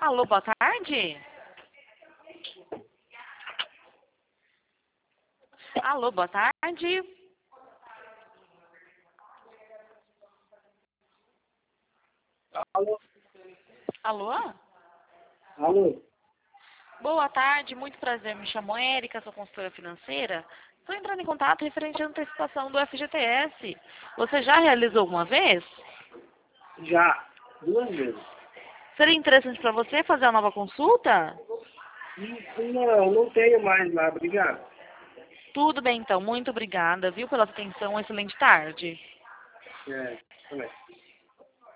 Alô, boa tarde? Alô, boa tarde? Alô? Alô? Alô? Boa tarde, muito prazer. Me chamo Érica, sou consultora financeira. Estou entrando em contato referente à antecipação do FGTS. Você já realizou alguma vez? Já. 2 vezes. Seria interessante para você fazer a nova consulta? Não tenho mais lá, obrigado. Tudo bem, então. Muito obrigada, viu, pela atenção. Excelente tarde. É, também.